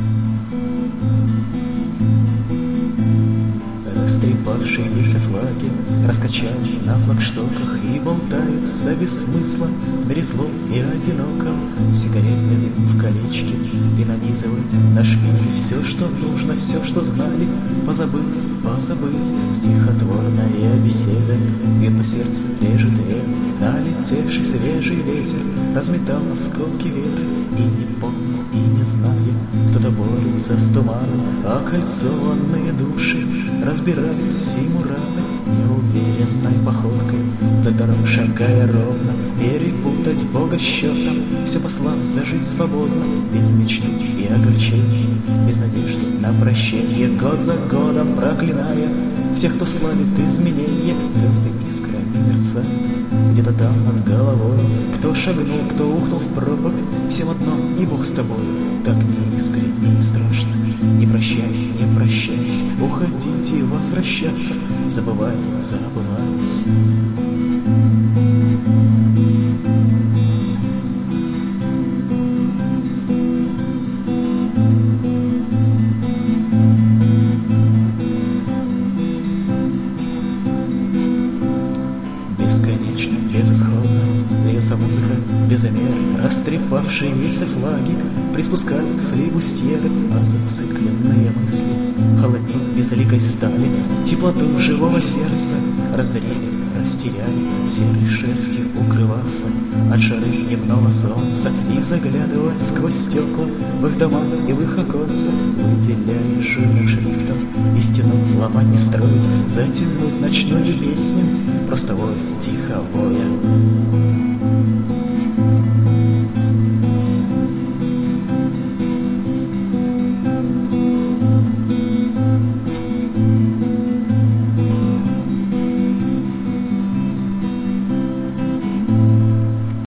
Растрепавшиеся флаги раскачали на флагштоках и болтаются без смысла, мерзло и одиноко. Сигаретный дым в колечке и нанизывать на шпили все, что нужно, все, что знали, позабыли, позабыли. Стихотворная беседа, где по сердцу режет вены, налетевший свежий ветер разметал осколки веры. И не помню, и не знаю, кто-то борется с туманом, а кольцованные души разбирают зиму раны. Неуверенной походкой вдоль дорог шагая ровно, перепутать Бога счетом, все послав зажить свободно, без мечты и огорчений, без надежды на прощение, год за годом проклиная всех, кто славит изменения. Звезды искрами мерцают где-то там над головой, кто шагнул, кто ухнул в пропасть, всем одно, и Бог с тобой. Так неискренне и страшно, не прощай, не прощайся, уходить и возвращаться, забывай, забываясь. Бесконечно, безысходно льется музыка без меры, растрепавшиеся флаги приспускают флибустьеры, а зацикленные мысли холоднее безликой стали, теплоту живого сердца раздарили, растеряли, серой шерстью укрываться от жары дневного солнца и заглядывать сквозь стекла в их дома и в их оконца, выделяя жирным шрифтом истину ломать не строить, затянуть ночную песню, просто вой, тихо воя.